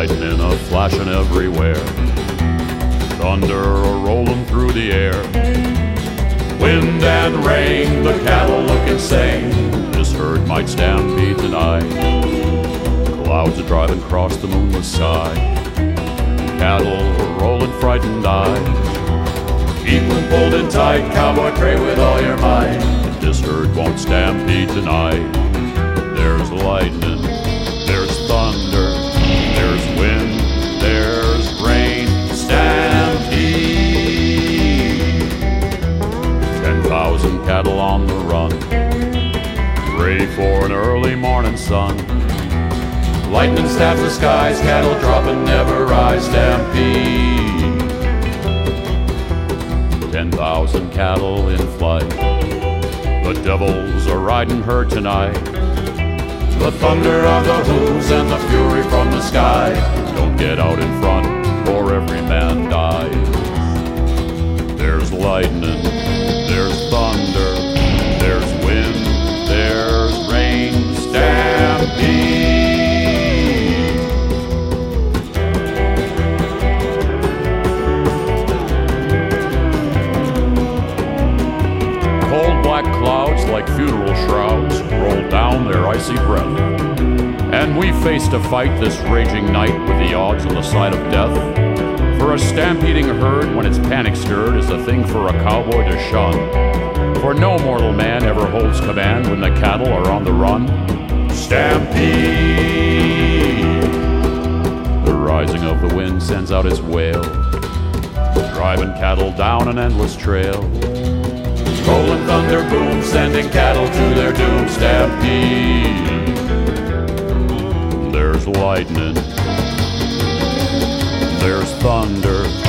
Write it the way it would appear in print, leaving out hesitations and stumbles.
lightning a-flashing everywhere, thunder a-rolling through the air. Wind and rain, the cattle look insane. This herd might stampede tonight. Clouds are driving across the moonless sky. Cattle are rolling frightened eyes. Keep them pulled in tight, cowboy, pray with all your might. This herd won't stampede tonight. There's lightning, there's thunder, there's wind, there's rain. Stampede. 10,000 cattle on the run, ready for an early morning sun. Lightning stabs the skies, cattle drop and never rise. Stampede. 10,000 cattle in flight. The devils are riding her tonight. The thunder of the hooves and the fury from the sky. Don't get out in front or every man dies. There's lightning, there's thunder, there's wind, there's rain. Stampede. Cold black clouds like funeral shrouds roll down their icy breath, and we face to fight this raging night with the odds on the side of death. For a stampeding herd when it's panic stirred is a thing for a cowboy to shun, for no mortal man ever holds command when the cattle are on the run. Stampede. The rising of the wind sends out its wail, driving cattle down an endless trail. Rolling thunder booms, sending cattle to their doom. Stampede. There's lightning, there's thunder,